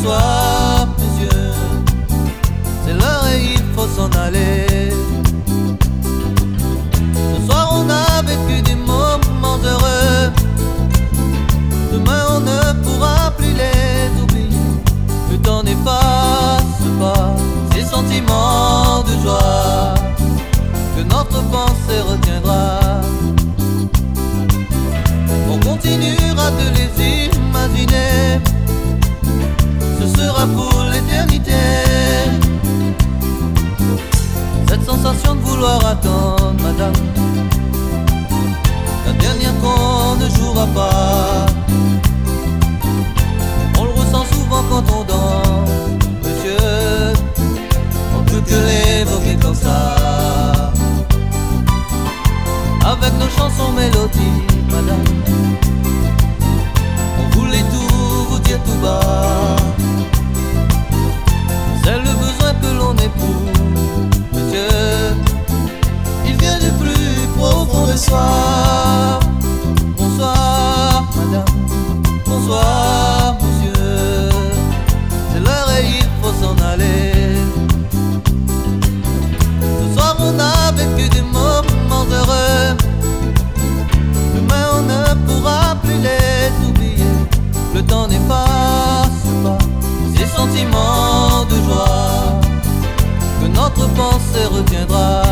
Bonsoir, monsieur. C'est l'heure et il faut s'en aller. Ce soir on a vécu des moments heureux. Demain on ne pourra plus les oublier. Le temps n'efface pas ces sentiments de joie que notre pensée retiendra. On continuera de les imaginer. Ce sera pour l'éternité. Cette sensation de vouloir attendre, madame, la dernière qu'on ne jouera pas. On le ressent souvent quand on danse, monsieur. On peut que l'évoquer comme ça. Avec nos chansons mélodiques, madame, on voulait tout vous dire tout bas. C'est le besoin que l'on éprouve, monsieur. Il vient du plus profond de soi. Bonsoir, madame. Bonsoir, monsieur. C'est l'heure et il faut s'en aller. Ce soir on a vécu des moments heureux. Demain on ne pourra plus les oublier. Le temps n'efface pas ces sentiments de joie que notre pensée retiendra.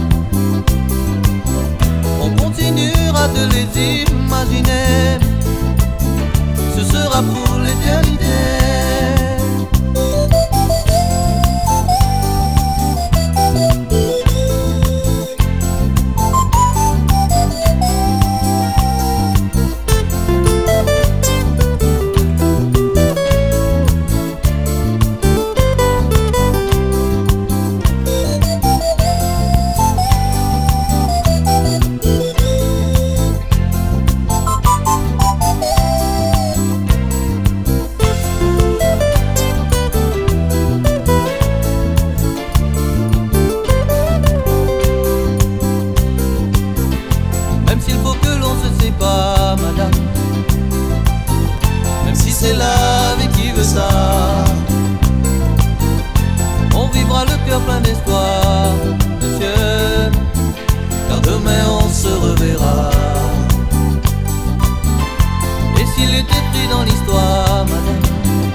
On continuera de les imaginer. Ce sera pour l'éternité. Madame, même si c'est la vie qui veut ça, on vivra le cœur plein d'espoir, monsieur, car demain on se reverra. Et s'il était pris dans l'histoire, madame,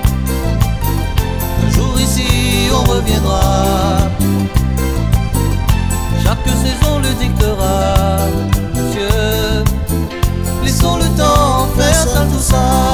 un jour ici on reviendra. Chaque saison le dictera, monsieur. Laissons le temps faire ça, tout ça.